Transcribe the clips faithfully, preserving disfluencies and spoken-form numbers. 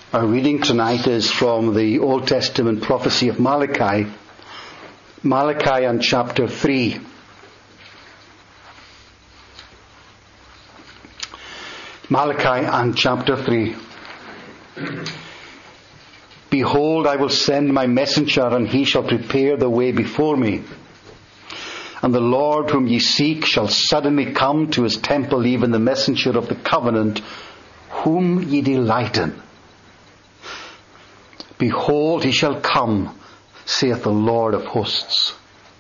Our reading tonight is from the Old Testament prophecy of Malachi, Malachi and chapter three. Malachi and chapter three. Behold, I will send my messenger, and he shall prepare the way before me. And the Lord whom ye seek shall suddenly come to his temple, even the messenger of the covenant, whom ye delight in. Behold, he shall come, saith the Lord of hosts.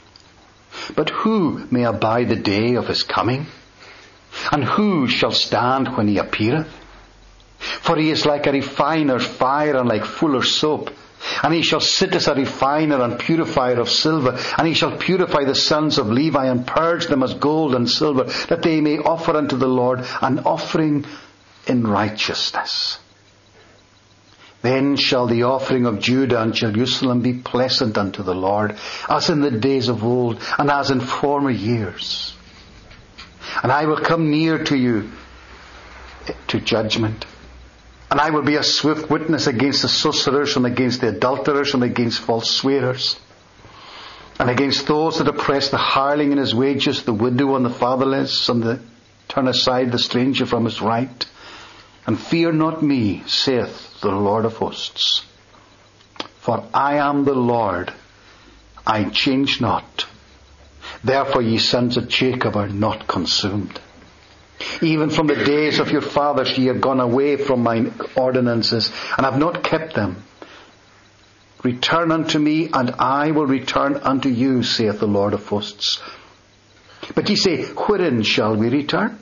But who may abide the day of his coming? And who shall stand when he appeareth? For he is like a refiner's fire, and like fuller's soap. And he shall sit as a refiner and purifier of silver. And he shall purify the sons of Levi, and purge them as gold and silver, that they may offer unto the Lord an offering in righteousness. Then shall the offering of Judah and Jerusalem be pleasant unto the Lord, as in the days of old, and as in former years. And I will come near to you to judgment. And I will be a swift witness against the sorcerers, and against the adulterers, and against false swearers, and against those that oppress the hireling in his wages, the widow and the fatherless, and the, turn aside the stranger from his right. And fear not me, saith the Lord of hosts. For I am the Lord, I change not. Therefore ye sons of Jacob are not consumed. Even from the days of your fathers ye have gone away from mine ordinances, and have not kept them. Return unto me, and I will return unto you, saith the Lord of hosts. But ye say, wherein shall we return?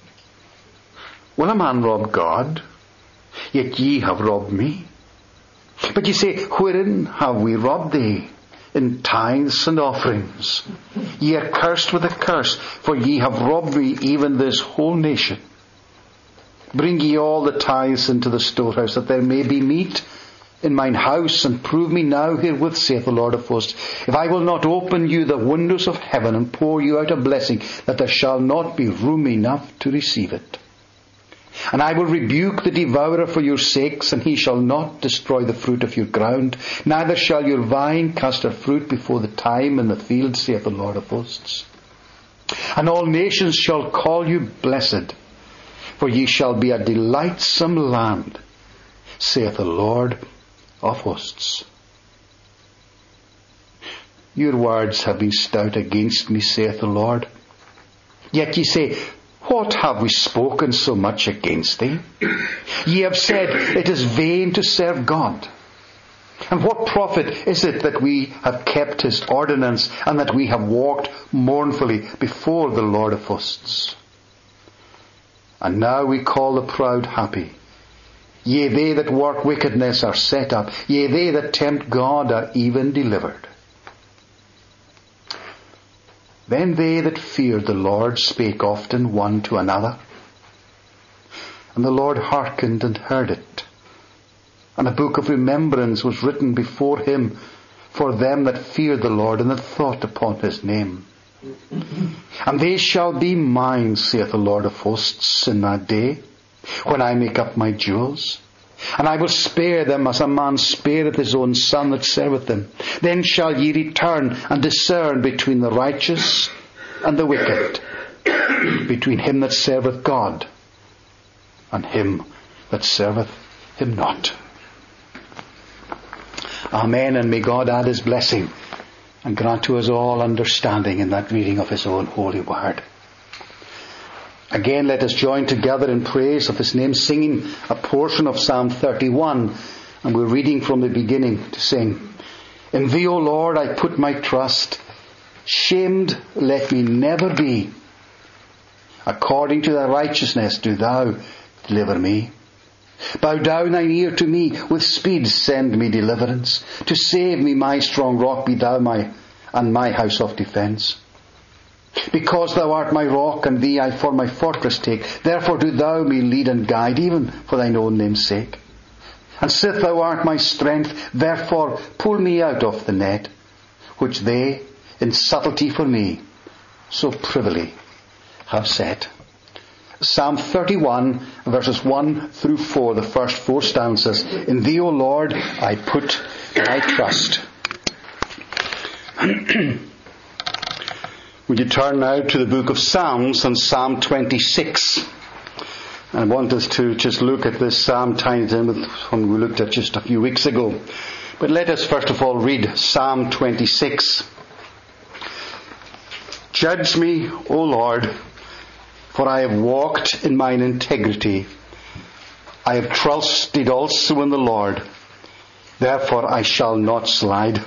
Will a man rob God? Yet ye have robbed me. But ye say, wherein have we robbed thee? In tithes and offerings. Ye are cursed with a curse, for ye have robbed me, even this whole nation. Bring ye all the tithes into the storehouse, that there may be meat in mine house, and prove me now herewith, saith the Lord of hosts, if I will not open you the windows of heaven, and pour you out a blessing, that there shall not be room enough to receive it. And I will rebuke the devourer for your sakes, and he shall not destroy the fruit of your ground, neither shall your vine cast her fruit before the time in the field, saith the Lord of hosts. And all nations shall call you blessed, for ye shall be a delightsome land, saith the Lord of hosts. Your words have been stout against me, saith the Lord. Yet ye say, what have we spoken so much against thee? Ye have said, it is vain to serve God. And what profit is it that we have kept his ordinance, and that we have walked mournfully before the Lord of hosts? And now we call the proud happy. Yea, they that work wickedness are set up. Yea, they that tempt God are even delivered. Then they that feared the Lord spake often one to another. And the Lord hearkened and heard it. And a book of remembrance was written before him for them that feared the Lord, and that thought upon his name. And they shall be mine, saith the Lord of hosts, in that day, when I make up my jewels. And I will spare them as a man spareth his own son that serveth him. Then shall ye return and discern between the righteous and the wicked, between him that serveth God and him that serveth him not. Amen, and may God add his blessing and grant to us all understanding in that reading of his own holy word. Again, let us join together in praise of his name, singing a portion of Psalm thirty-one. And we're reading from the beginning to sing. In thee, O Lord, I put my trust. Shamed let me never be. According to thy righteousness do thou deliver me. Bow down thine ear to me. With speed send me deliverance. To save me, my strong rock, be thou my and my house of defence. Because thou art my rock, and thee I for my fortress take. Therefore do thou me lead and guide, even for thine own name's sake. And sith thou art my strength, therefore pull me out of the net, which they, in subtlety for me, so privily have set. Psalm thirty-one, verses one through four, the first four stanzas. In Thee, O Lord, I put my trust. Would you turn now to the book of Psalms and Psalm twenty-six? I want us to just look at this psalm tied in with one we looked at just a few weeks ago. But let us first of all read Psalm twenty-six. Judge me, O Lord, for I have walked in mine integrity. I have trusted also in the Lord. Therefore I shall not slide.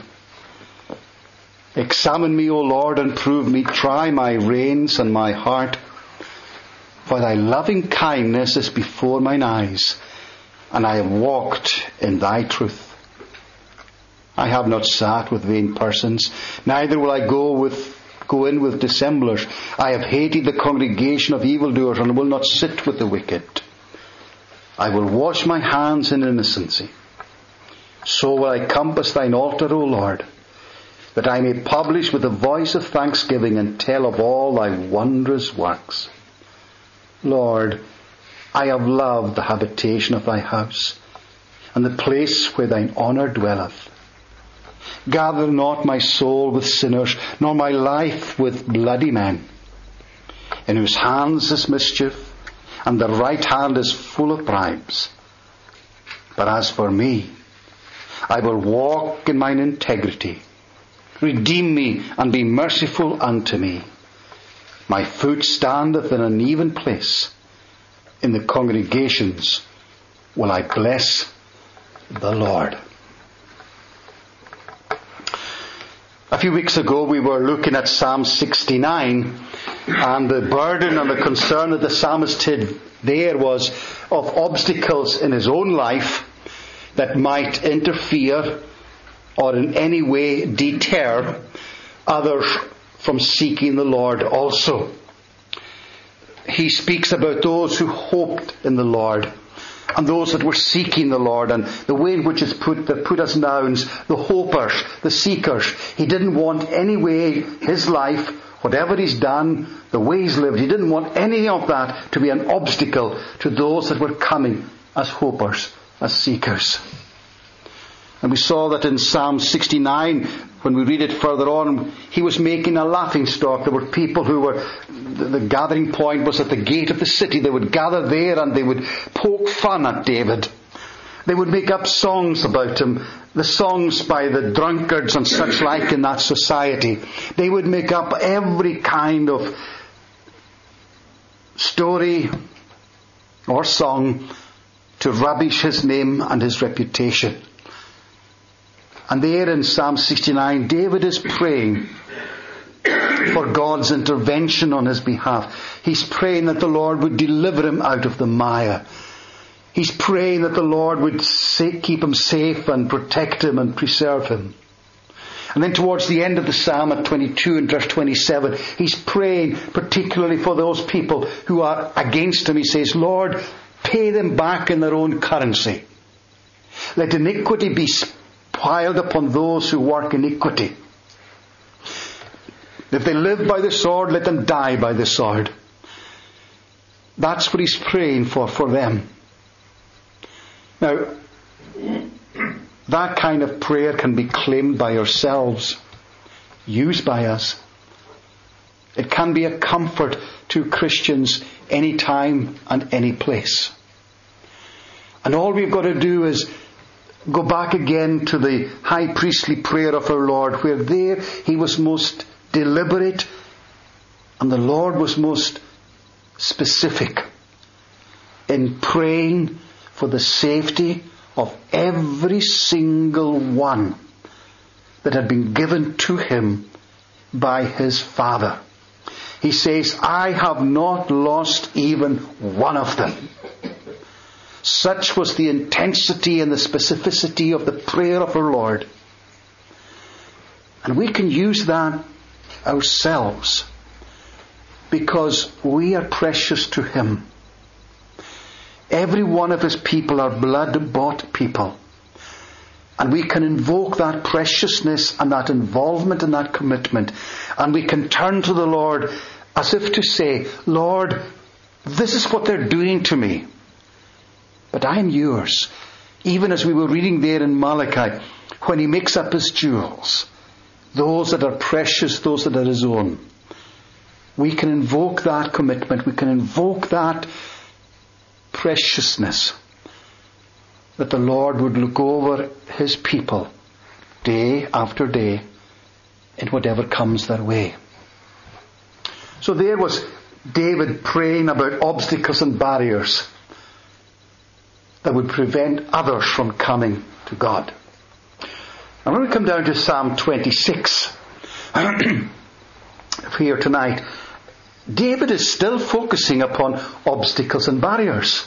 Examine me, O Lord, and prove me. Try my reins and my heart. For thy loving kindness is before mine eyes, and I have walked in thy truth. I have not sat with vain persons, neither will I go with go in with dissemblers. I have hated the congregation of evildoers, and will not sit with the wicked. I will wash my hands in innocency. So will I compass thine altar, O Lord, that I may publish with the voice of thanksgiving and tell of all thy wondrous works. Lord, I have loved the habitation of thy house, and the place where thine honour dwelleth. Gather not my soul with sinners, nor my life with bloody men, in whose hands is mischief, and their right hand is full of bribes. But as for me, I will walk in mine integrity. Redeem me, and be merciful unto me. My foot standeth in an even place. In the congregations will I bless the Lord. A few weeks ago we were looking at Psalm sixty-nine, and the burden and the concern that the psalmist had there was of obstacles in his own life that might interfere or in any way deter others from seeking the Lord also. He speaks about those who hoped in the Lord, and those that were seeking the Lord, and the way in which it's put, that put as nouns, the hopers, the seekers. He didn't want any way his life, whatever he's done, the way he's lived, he didn't want any of that to be an obstacle to those that were coming as hopers, as seekers. And we saw that in Psalm sixty-nine, when we read it further on, he was making a laughing stock. There were people who were, the gathering point was at the gate of the city. They would gather there and they would poke fun at David. They would make up songs about him, the songs by the drunkards and such like in that society. They would make up every kind of story or song to rubbish his name and his reputation. And there in Psalm sixty-nine, David is praying for God's intervention on his behalf. He's praying that the Lord would deliver him out of the mire. He's praying that the Lord would keep him safe and protect him and preserve him. And then towards the end of the Psalm at twenty-two and verse twenty-seven, he's praying particularly for those people who are against him. He says, Lord, pay them back in their own currency. Let iniquity be piled upon those who work iniquity. If they live by the sword, let them die by the sword. That's what he's praying for, for them. Now, that kind of prayer can be claimed by ourselves, used by us. It can be a comfort to Christians any time and any place. And all we've got to do is go back again to the high priestly prayer of our Lord, where there he was most deliberate and the Lord was most specific in praying for the safety of every single one that had been given to him by his Father. He says, I have not lost even one of them. Such was the intensity and the specificity of the prayer of our Lord. And we can use that ourselves because we are precious to him. Every one of his people are blood-bought people. And we can invoke that preciousness and that involvement and that commitment. And we can turn to the Lord as if to say, Lord, this is what they're doing to me. but I'm yours. Even as we were reading there in Malachi, when he makes up his jewels, those that are precious, those that are his own, we can invoke that commitment, we can invoke that preciousness, that the Lord would look over his people day after day in whatever comes their way. So there was David praying about obstacles and barriers that would prevent others from coming to God. And when we come down to Psalm twenty-six here tonight, David is still focusing upon obstacles and barriers.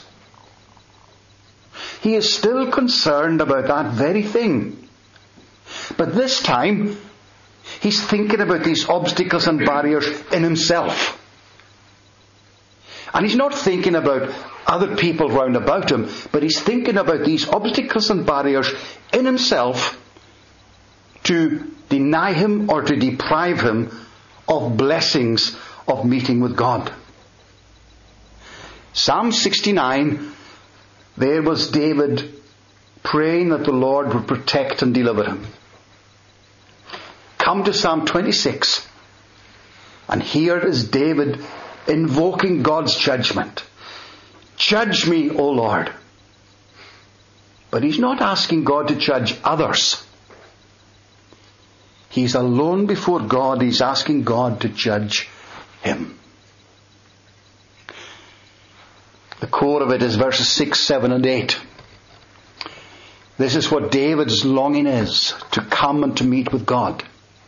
He is still concerned about that very thing. But this time, he's thinking about these obstacles and barriers in himself. And he's not thinking about other people round about him, but he's thinking about these obstacles and barriers in himself to deny him or to deprive him of blessings of meeting with God. Psalm sixty-nine, there was David praying that the Lord would protect and deliver him. Come to Psalm twenty-six, and here is David invoking God's judgment. Judge me, O Lord. But he's not asking God to judge others. He's alone before God. He's asking God to judge him. The core of it is verses six, seven and eight. This is what David's longing is, to come and to meet with God.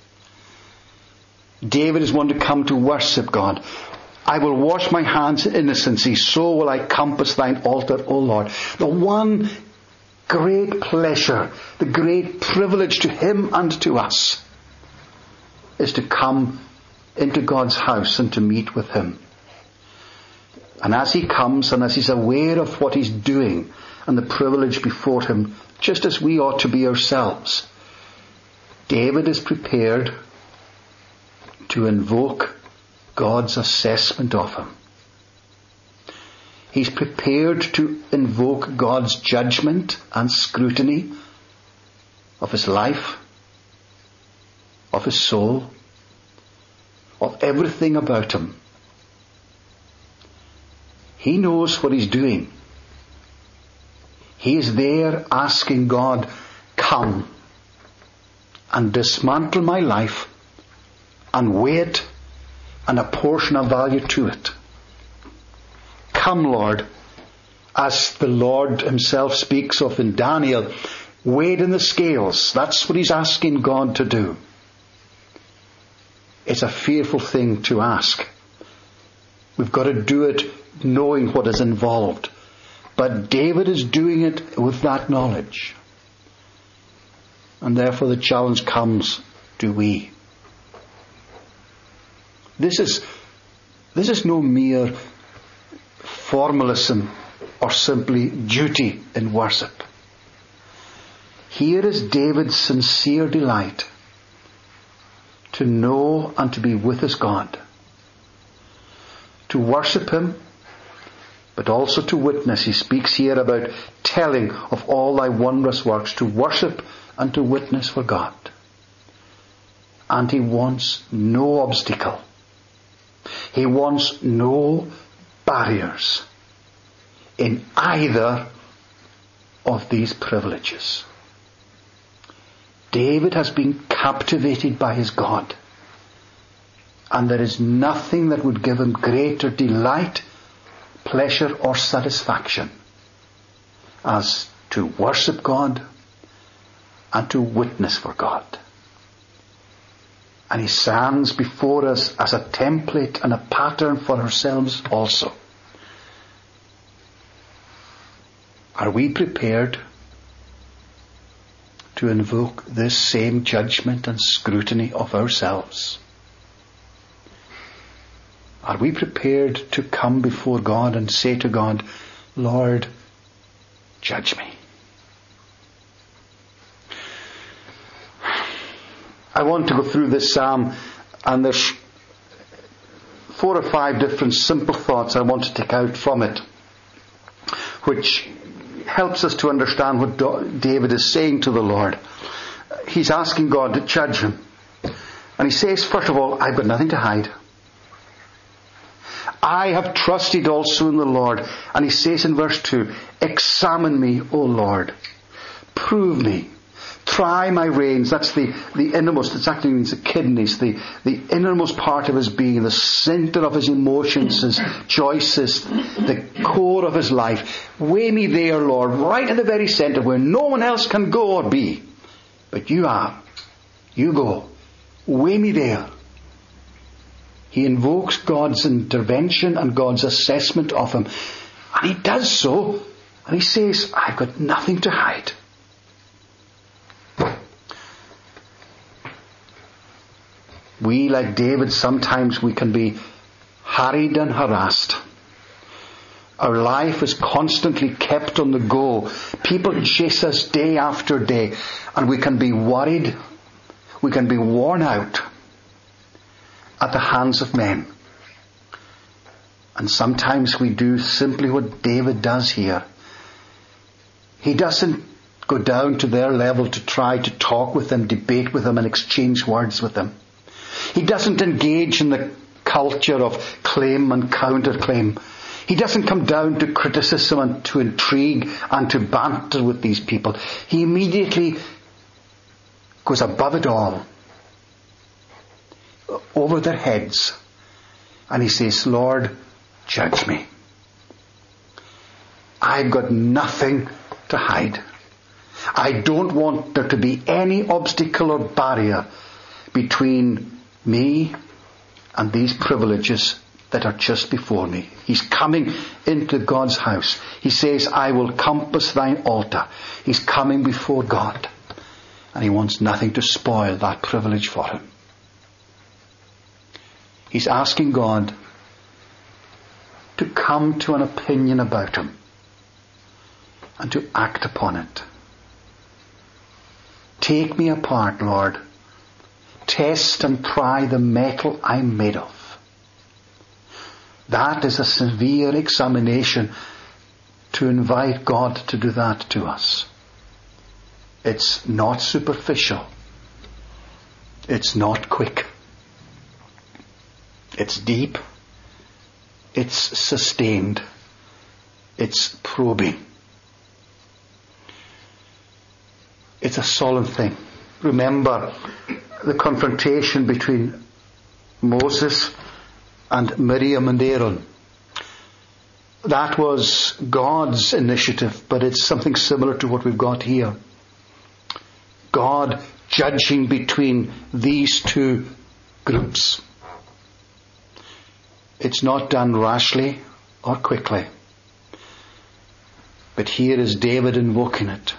David is one to come to worship God. I will wash my hands in innocency, so will I compass thine altar, O Lord. The one great pleasure, the great privilege to him and to us is to come into God's house and to meet with him. And as he comes and as he's aware of what he's doing and the privilege before him, just as we ought to be ourselves, David is prepared to invoke God's assessment of him. He's prepared to invoke God's judgment and scrutiny of his life, of his soul, of everything about him. He knows what he's doing. He is there asking God, come and dismantle my life and weigh it and apportion a value to it. Come, Lord, as the Lord himself speaks of in Daniel, weighed in the scales. That's what he's asking God to do. It's a fearful thing to ask. We've got to do it knowing what is involved. But David is doing it with that knowledge. And therefore the challenge comes, do we? This is, this is no mere formalism or simply duty in worship. Here is David's sincere delight to know and to be with his God, to worship him, but also to witness. He speaks here about telling of all thy wondrous works, to worship and to witness for God. And he wants no obstacle. He wants no barriers in either of these privileges. David has been captivated by his God, and there is nothing that would give him greater delight, pleasure or satisfaction as to worship God and to witness for God. And he stands before us as a template and a pattern for ourselves also. Are we prepared to invoke this same judgment and scrutiny of ourselves? Are we prepared to come before God and say to God, Lord, judge me? I want to go through this psalm, and there's four or five different simple thoughts I want to take out from it, which helps us to understand what David is saying to the Lord. He's asking God to judge him. And he says, first of all, I've got nothing to hide. I have trusted also in the Lord. And he says in verse two, examine me, O Lord. Prove me. Try my reins. That's the, the innermost, it actually means the kidneys, the, the innermost part of his being, the center of his emotions, his choices, the core of his life. Weigh me there, Lord, right in the very center where no one else can go or be. But you are. You go. Weigh me there. He invokes God's intervention and God's assessment of him. And he does so. And he says, I've got nothing to hide. We, like David, sometimes we can be harried and harassed. Our life is constantly kept on the go. People chase us day after day. And we can be worried. We can be worn out at the hands of men. And sometimes we do simply what David does here. He doesn't go down to their level to try to talk with them, debate with them, and exchange words with them. He doesn't engage in the culture of claim and counterclaim. He doesn't come down to criticism and to intrigue and to banter with these people. He immediately goes above it all, over their heads, and he says, Lord, judge me. I've got nothing to hide. I don't want there to be any obstacle or barrier between me and these privileges that are just before me. He's coming into God's house. He says, I will compass thine altar. He's coming before God. And he wants nothing to spoil that privilege for him. He's asking God to come to an opinion about him and to act upon it. Take me apart, Lord. Test and try the metal I'm made of. That is a severe examination, to invite God to do that to us. It's not superficial. It's not quick. It's deep. It's sustained. It's probing. It's a solemn thing. Remember the confrontation between Moses and Miriam and Aaron. That was God's initiative, but it's something similar to what we've got here. God judging between these two groups. It's not done rashly or quickly. But here is David invoking it.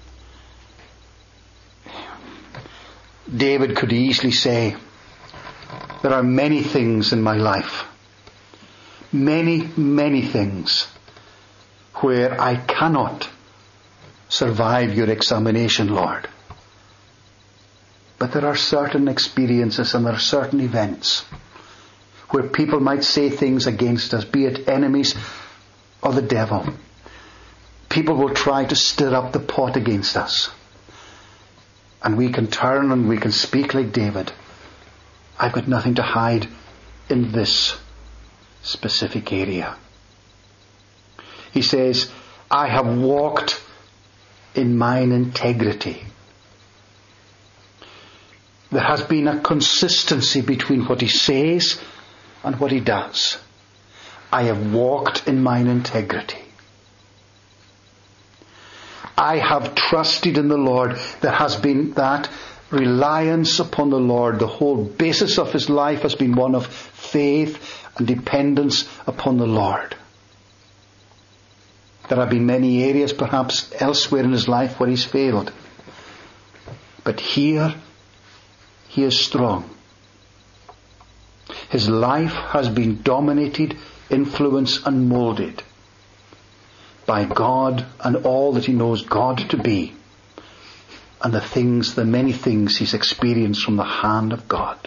David could easily say, there are many things in my life, many, many things, where I cannot survive your examination, Lord. But there are certain experiences and there are certain events where people might say things against us, be it enemies or the devil. People will try to stir up the pot against us. And we can turn and we can speak like David. I've got nothing to hide in this specific area. He says, I have walked in mine integrity. There has been a consistency between what he says and what he does. I have walked in mine integrity. I have trusted in the Lord. There has been that reliance upon the Lord. The whole basis of his life has been one of faith and dependence upon the Lord. There have been many areas perhaps elsewhere in his life where he's failed. But here, he is strong. His life has been dominated, influenced and moulded by God and all that he knows God to be, and the things, the many things he's experienced from the hand of God.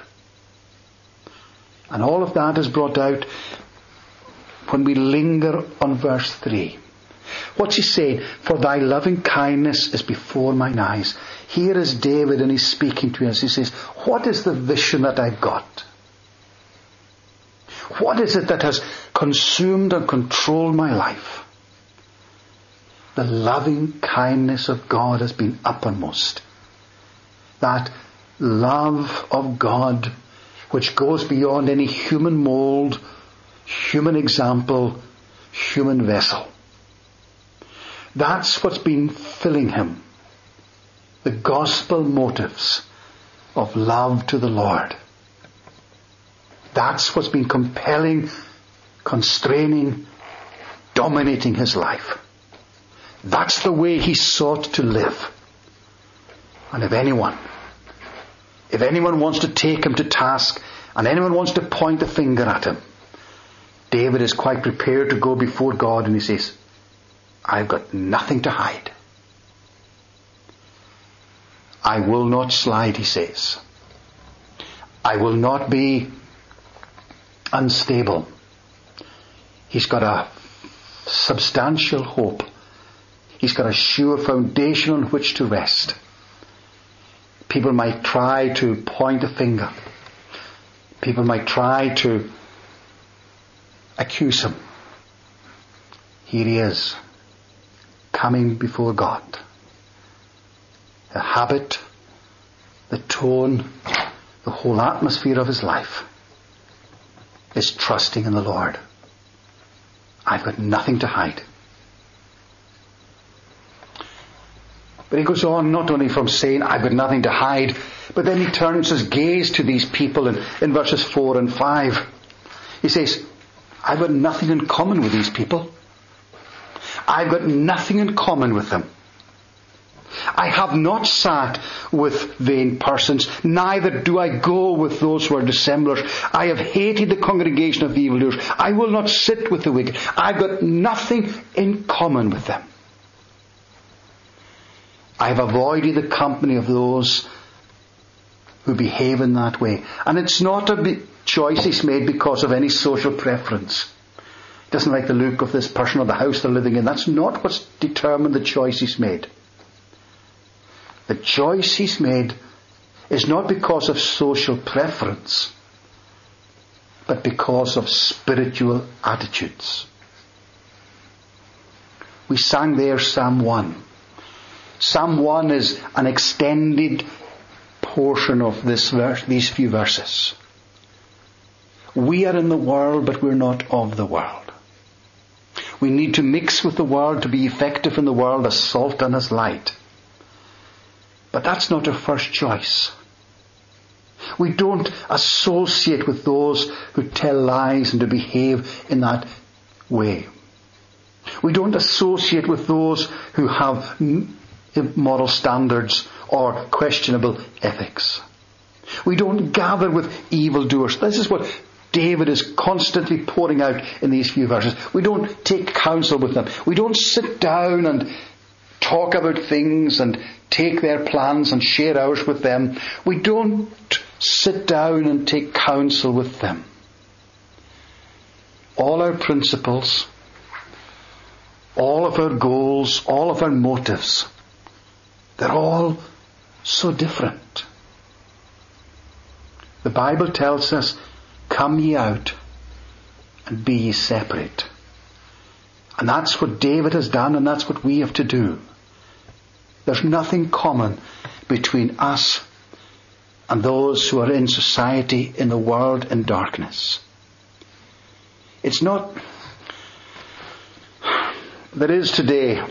And all of that is brought out when we linger on verse three. What's he saying? For thy loving kindness is before mine eyes. Here is David, and he's speaking to us. He says, what is the vision that I've got? What is it that has consumed and controlled my life? The loving kindness of God has been uppermost. That love of God which goes beyond any human mold, human example, human vessel. That's what's been filling him. The gospel motives of love to the Lord. That's what's been compelling, constraining, dominating his life. That's the way he sought to live. And if anyone, if anyone wants to take him to task, and anyone wants to point the finger at him, David is quite prepared to go before God, and he says, I've got nothing to hide. I will not slide, he says. I will not be unstable. He's got a substantial hope. He's got a sure foundation on which to rest. People might try to point a finger. People might try to accuse him. Here he is, coming before God. The habit, the tone, the whole atmosphere of his life is trusting in the Lord. I've got nothing to hide. But he goes on not only from saying, I've got nothing to hide, but then he turns his gaze to these people in, in verses four and five. He says, I've got nothing in common with these people. I've got nothing in common with them. I have not sat with vain persons, neither do I go with those who are dissemblers. I have hated the congregation of evildoers. I will not sit with the wicked. I've got nothing in common with them. I have avoided the company of those who behave in that way. And it's not a choice he's made because of any social preference. He doesn't like the look of this person or the house they're living in. That's not what's determined the choice he's made. The choice he's made is not because of social preference, but because of spiritual attitudes. We sang there Psalm one. Psalm one is an extended portion of this verse, these few verses. We are in the world, but we're not of the world. We need to mix with the world to be effective in the world as salt and as light. But that's not our first choice. We don't associate with those who tell lies and to behave in that way. We don't associate with those who have immoral standards or questionable ethics. We don't gather with evildoers. This is what David is constantly pouring out in these few verses. We don't take counsel with them. We don't sit down and talk about things and take their plans and share ours with them. We don't sit down and take counsel with them. All our principles, all of our goals, all of our motives, they're all so different. The Bible tells us, come ye out and be ye separate. And that's what David has done, and that's what we have to do. There's nothing common between us and those who are in society, in the world, in darkness. It's not... There is today,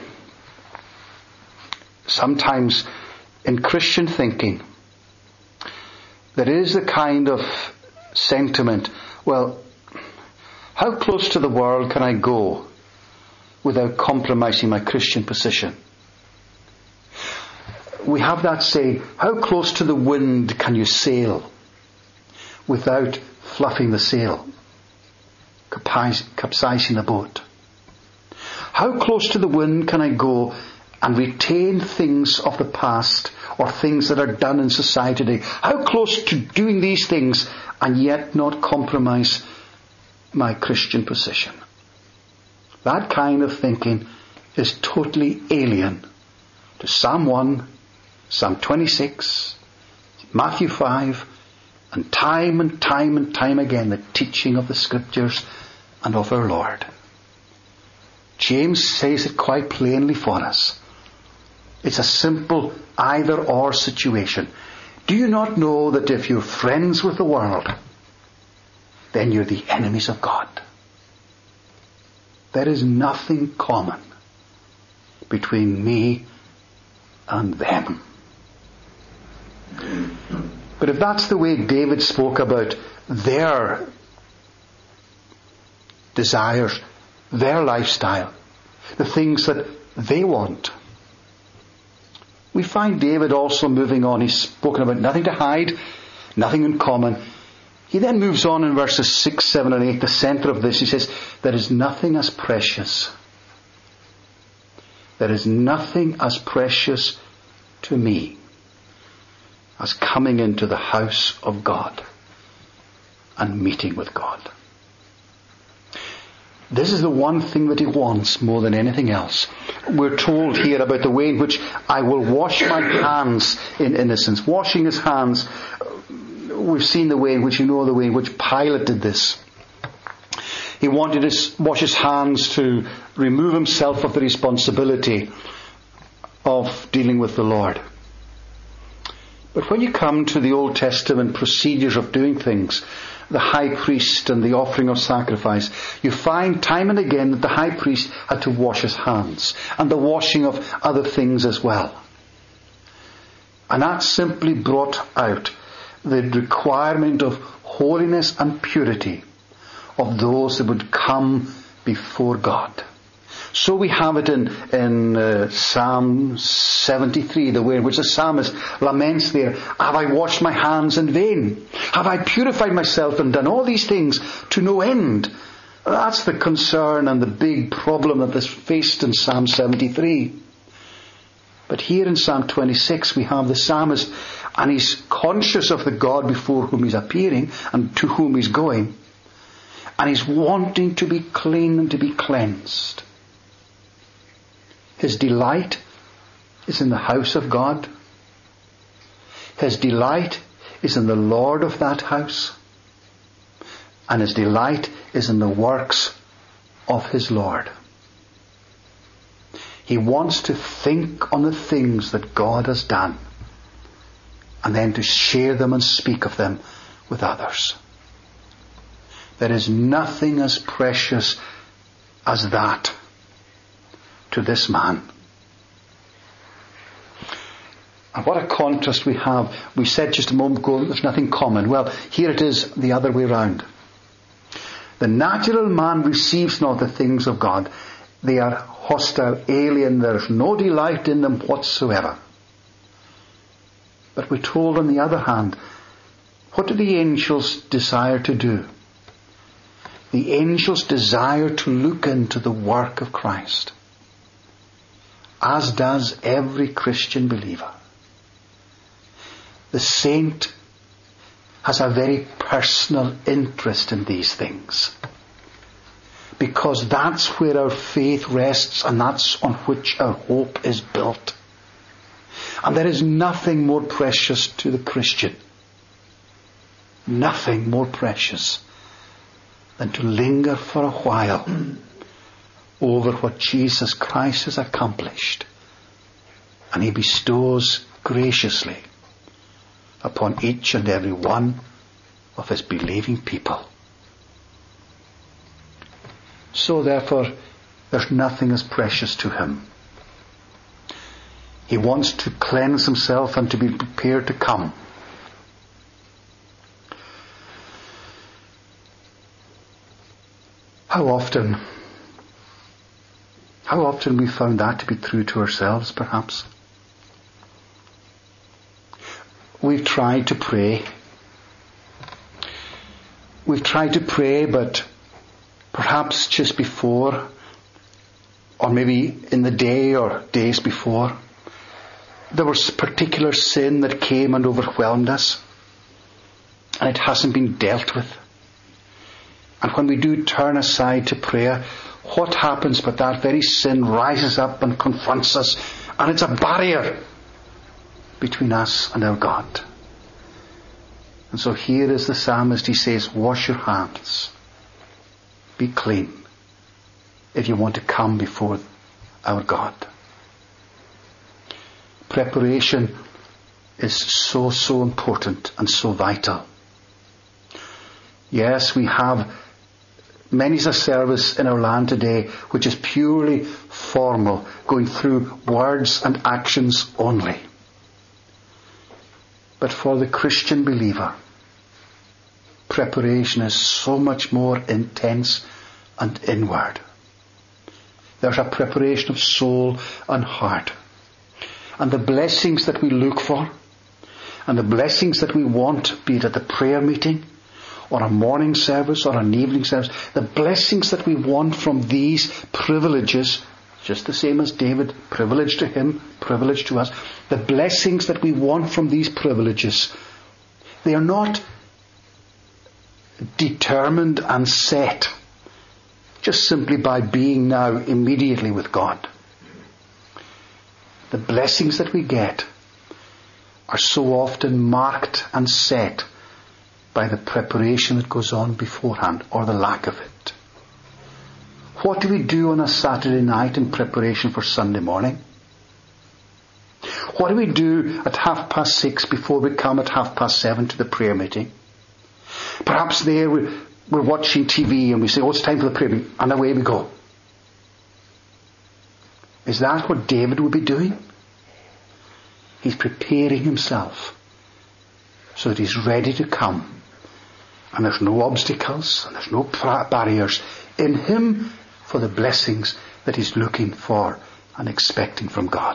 sometimes in Christian thinking, there is a kind of sentiment, well, how close to the world can I go without compromising my Christian position? We have that saying, how close to the wind can you sail without fluffing the sail, capsizing the boat? How close to the wind can I go and retain things of the past or things that are done in society today? How close to doing these things and yet not compromise my Christian position? That kind of thinking is totally alien to Psalm one, Psalm twenty-six, Matthew five, and time and time and time again the teaching of the Scriptures and of our Lord. James says it quite plainly for us. It's a simple either-or situation. Do you not know that if you're friends with the world, then you're the enemies of God? There is nothing common between me and them. But if that's the way David spoke about their desires, their lifestyle, the things that they want, we find David also moving on. He's spoken about nothing to hide, nothing in common. He then moves on in verses six, seven and eight, the centre of this. He says, there is nothing as precious. There is nothing as precious to me as coming into the house of God and meeting with God. This is the one thing that he wants more than anything else. We're told here about the way in which I will wash my hands in innocence. Washing his hands. We've seen the way in which, you know the way in which Pilate did this. He wanted to wash his hands to remove himself of the responsibility of dealing with the Lord. But when you come to the Old Testament procedures of doing things, the high priest and the offering of sacrifice, you find time and again that the high priest had to wash his hands, and the washing of other things as well. And that simply brought out the requirement of holiness and purity of those that would come before God. So we have it in, in uh, Psalm seventy-three, the way in which the psalmist laments there, have I washed my hands in vain? Have I purified myself and done all these things to no end? That's the concern and the big problem that is faced in Psalm seventy-three. But here in Psalm twenty-six we have the psalmist, and he's conscious of the God before whom he's appearing and to whom he's going. And he's wanting to be clean and to be cleansed. His delight is in the house of God. His delight is in the Lord of that house. And his delight is in the works of his Lord. He wants to think on the things that God has done, and then to share them and speak of them with others. There is nothing as precious as that to this man. And what a contrast we have. We said just a moment ago there's nothing common. Well, here it is the other way round. The natural man receives not the things of God. They are hostile, alien. There's no delight in them whatsoever. But we're told on the other hand, what do the angels desire to do? The angels desire to look into the work of Christ, as does every Christian believer. The saint has a very personal interest in these things, because that's where our faith rests, and that's on which our hope is built. And there is nothing more precious to the Christian, nothing more precious than to linger for a while over what Jesus Christ has accomplished, and he bestows graciously upon each and every one of his believing people. So therefore, there's nothing as precious to him. He wants to cleanse himself and to be prepared to come. How often, how often we found that to be true to ourselves, perhaps. We've tried to pray. We've tried to pray, but perhaps just before, or maybe in the day or days before, there was particular sin that came and overwhelmed us, and it hasn't been dealt with. And when we do turn aside to prayer, what happens but that very sin rises up and confronts us, and it's a barrier between us and our God. And so here is the psalmist. He says, wash your hands. Be clean if you want to come before our God. Preparation is so, so important and so vital. Yes, we have many's a service in our land today which is purely formal, going through words and actions only. But for the Christian believer, preparation is so much more intense and inward. There's a preparation of soul and heart. And the blessings that we look for, and the blessings that we want, be it at the prayer meeting, or a morning service, or an evening service, the blessings that we want from these privileges, just the same as David, privilege to him, privilege to us, the blessings that we want from these privileges, they are not determined and set just simply by being now immediately with God. The blessings that we get are so often marked and set by the preparation that goes on beforehand, or the lack of it. What do we do on a Saturday night in preparation for Sunday morning? What do we do at half past six before we come at half past seven to the prayer meeting? Perhaps there we, we're watching T V and we say, oh, it's time for the prayer meeting, and away we go. Is that what David would be doing? He's preparing himself so that he's ready to come. And there's no obstacles and there's no barriers in him for the blessings that he's looking for and expecting from God.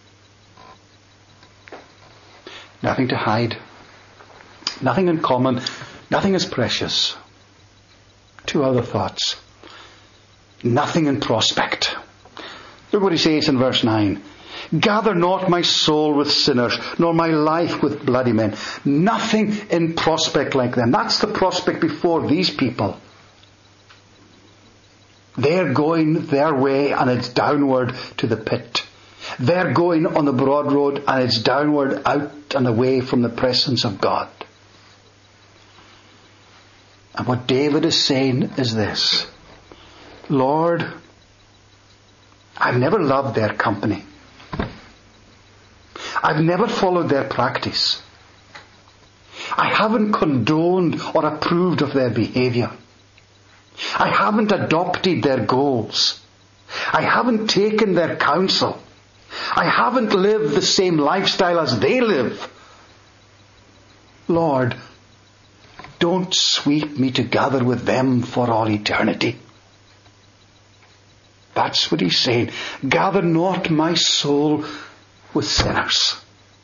Nothing to hide. Nothing in common. Nothing is precious. Two other thoughts. Nothing in prospect. Look what he says in verse nine. Gather not my soul with sinners, nor my life with bloody men. Nothing in prospect like them. That's the prospect before these people. They're going their way and it's downward to the pit. They're going on the broad road and it's downward, out and away from the presence of God. And what David is saying is this. Lord, I've never loved their company. I've never followed their practice. I haven't condoned or approved of their behavior. I haven't adopted their goals. I haven't taken their counsel. I haven't lived the same lifestyle as they live. Lord, don't sweep me together with them for all eternity. That's what he's saying. Gather not my soul with sinners.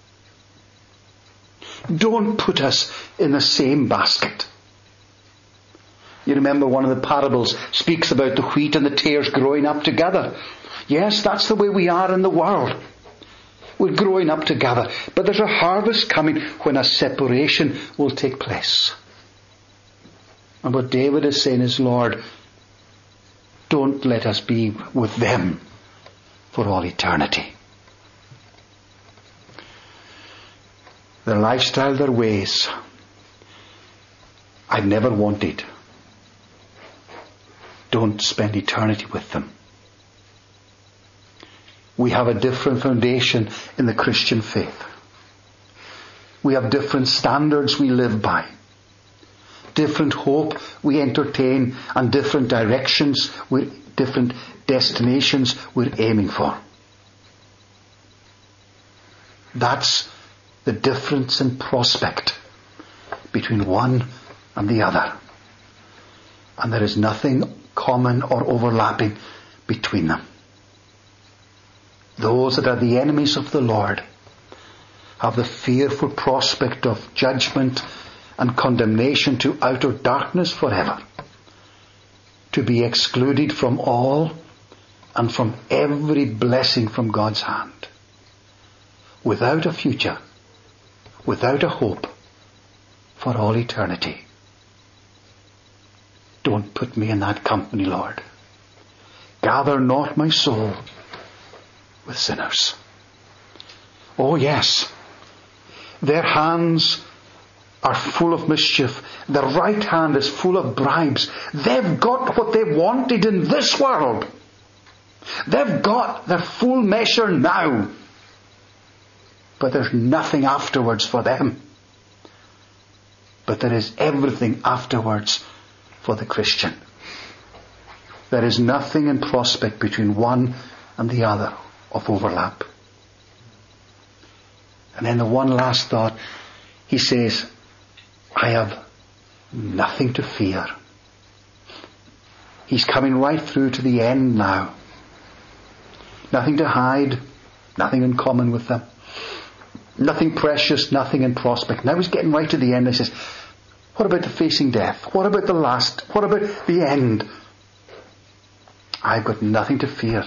Don't put us in the same basket. You remember one of the parables speaks about the wheat and the tares growing up together. Yes, that's the way we are in the world. We're growing up together. But there's a harvest coming when a separation will take place. And what David is saying is, Lord, don't let us be with them for all eternity. Their lifestyle, their ways, I've never wanted. Don't spend eternity with them. We have a different foundation in the Christian faith. We have different standards we live by. Different hope we entertain, and different directions, with different destinations we're aiming for. That's the difference in prospect between one and the other. And there is nothing common or overlapping between them. Those that are the enemies of the Lord have the fearful prospect of judgment and condemnation to outer darkness forever, to be excluded from all and from every blessing from God's hand, without a future, without a hope, for all eternity. Don't put me in that company, Lord. gather not my soul with sinners. Oh yes, their hands are full of mischief. Their right hand is full of bribes. They've got what they wanted in this world. They've got their full measure now. But there's nothing afterwards for them. But there is everything afterwards for the Christian. There is nothing in prospect between one and the other of overlap. And then the one last thought, he says, I have nothing to fear. He's coming right through to the end now. Nothing to hide, nothing in common with them. Nothing precious, nothing in prospect. Now he's getting right to the end. He says, what about the facing death? What about the last? What about the end? I've got nothing to fear.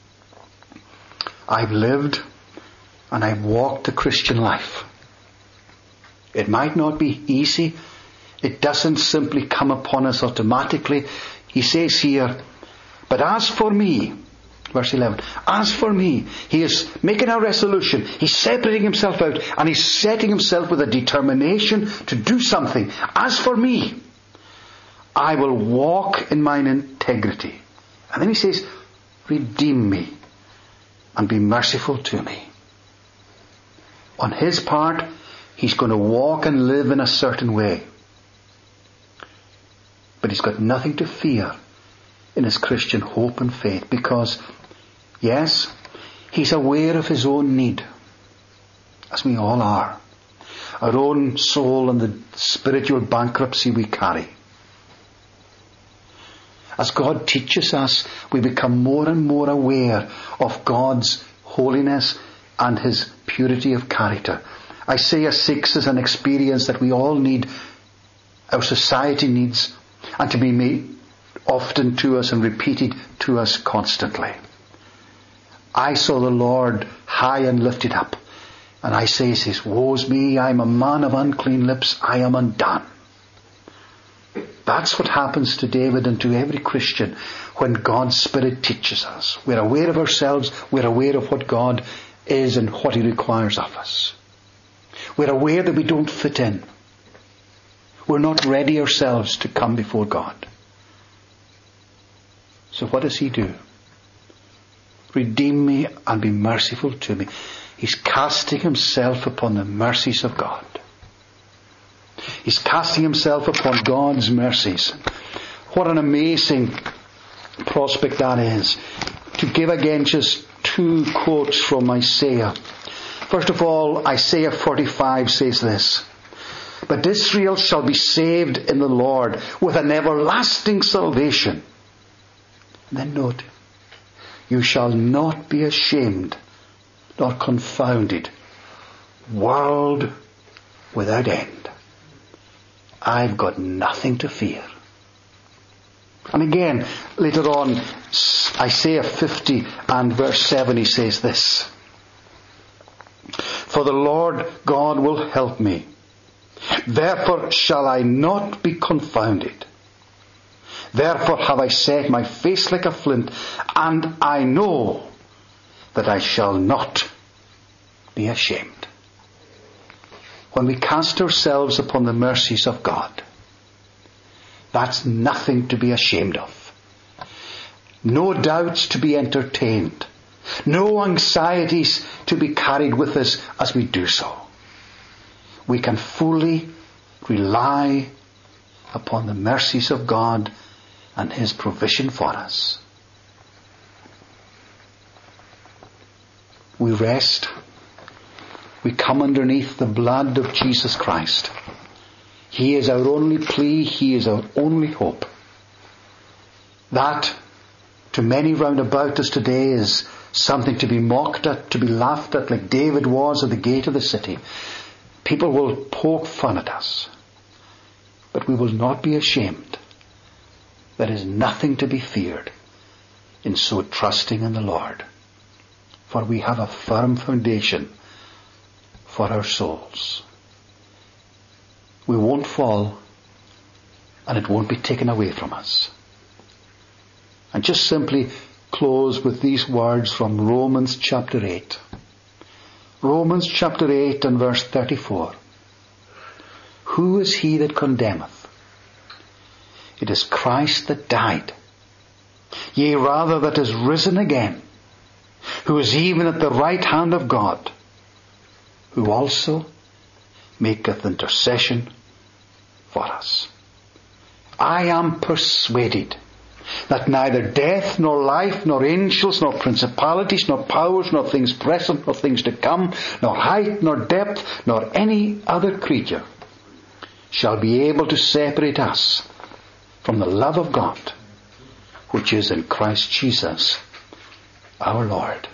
I've lived and I've walked the Christian life. It might not be easy. It doesn't simply come upon us automatically. He says here, but as for me, verse eleven, as for me, he is making a resolution. He's separating himself out and he's setting himself with a determination to do something. As for me, I will walk in mine integrity. And then he says, redeem me and be merciful to me. On his part, he's going to walk and live in a certain way. But he's got nothing to fear in his Christian hope and faith because, yes, he's aware of his own need, as we all are. Our own soul and the spiritual bankruptcy we carry. As God teaches us, we become more and more aware of God's holiness and his purity of character. Isaiah six is an experience that we all need, our society needs, and to be made often to us and repeated to us constantly. I saw the Lord high and lifted up, and Isaiah says, woe's me, I am a man of unclean lips, I am undone. That's what happens to David and to every Christian when God's Spirit teaches us. We're aware of ourselves, we're aware of what God is and what he requires of us. We're aware that we don't fit in. We're not ready ourselves to come before God. So what does he do? Redeem me and be merciful to me. He's casting himself upon the mercies of God. He's casting himself upon God's mercies. What an amazing prospect that is. To give again just two quotes from Isaiah. First of all, Isaiah forty-five says this, but Israel shall be saved in the Lord with an everlasting salvation. And then note, you shall not be ashamed nor confounded, world without end. I've got nothing to fear. And again, later on, Isaiah fifty and verse seven, he says this, for the Lord God will help me. Therefore shall I not be confounded. Therefore have I set my face like a flint, and I know that I shall not be ashamed. When we cast ourselves upon the mercies of God, that's nothing to be ashamed of. No doubts to be entertained. No anxieties to be carried with us as we do so. We can fully rely upon the mercies of God and his provision for us. We rest. We come underneath the blood of Jesus Christ. He is our only plea. He is our only hope. That, to many round about us today, is something to be mocked at, to be laughed at, like David was at the gate of the city. People will poke fun at us. But we will not be ashamed. There is nothing to be feared in so trusting in the Lord. For we have a firm foundation for our souls. We won't fall, and it won't be taken away from us. And just simply close with these words from Romans chapter eight. Romans chapter eight and verse thirty-four. Who is he that condemneth? It is Christ that died, yea, rather that is risen again, who is even at the right hand of God, who also maketh intercession for us. I am persuaded that neither death, nor life, nor angels, nor principalities, nor powers, nor things present, nor things to come, nor height, nor depth, nor any other creature shall be able to separate us from the love of God, which is in Christ Jesus our Lord.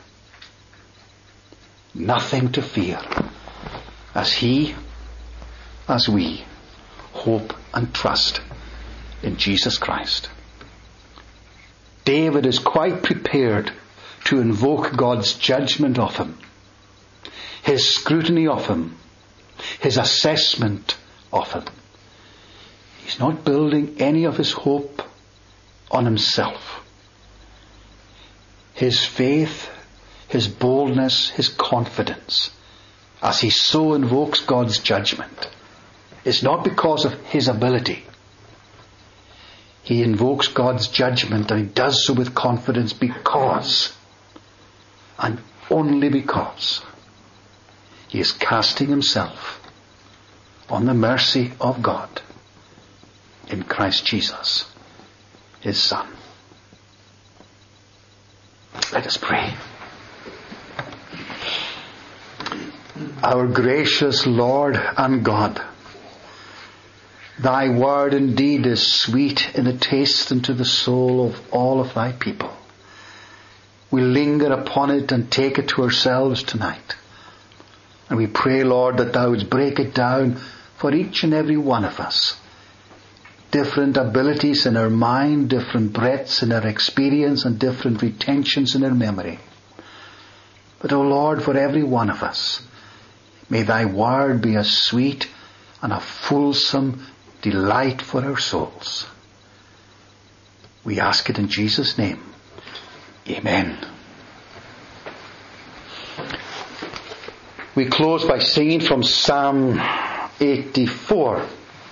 Nothing to fear, as He, as we, hope and trust in Jesus Christ. David is quite prepared to invoke God's judgment of him, His scrutiny of him, His assessment of him. He's not building any of his hope on himself. His faith, his boldness, his confidence, as he so invokes God's judgment, is not because of his ability. He invokes God's judgment, and he does so with confidence because, and only because, he is casting himself on the mercy of God in Christ Jesus, His Son. Let us pray. Our gracious Lord and God, Thy word indeed is sweet in the taste and to the soul of all of Thy people. We linger upon it and take it to ourselves tonight. And we pray, Lord, that Thou wouldst break it down for each and every one of us. Different abilities in our mind, different breadths in our experience, and different retentions in our memory. But, O Lord, for every one of us, may Thy word be a sweet and a fulsome delight for our souls. We ask it in Jesus' name. Amen. We close by singing from Psalm eighty-four.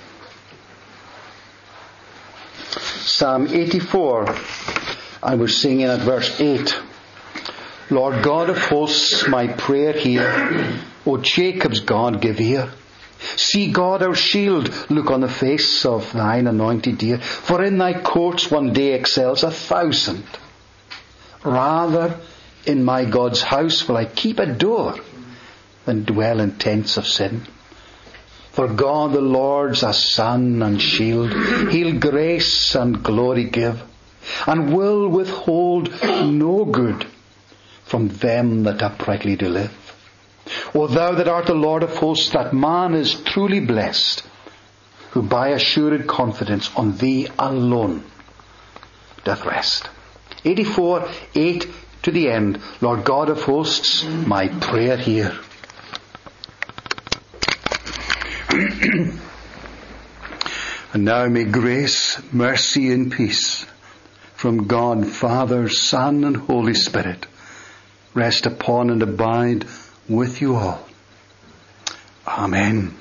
Psalm eighty-four, and we're singing at verse eight. Lord God of hosts, my prayer hear. O Jacob's God, give ear. See God our shield, look on the face of Thine anointed dear. For in Thy courts one day excels a thousand. Rather in my God's house will I keep a door than dwell in tents of sin. For God the Lord's a sun and shield. He'll grace and glory give, and will withhold no good from them that uprightly do live. O Thou that art the Lord of hosts, that man is truly blessed, who by assured confidence on Thee alone doth rest. eighty-four, eight to the end. Lord God of hosts, my prayer hear. And now may grace, mercy and peace from God, Father, Son and Holy Spirit rest upon and abide with you all. Amen.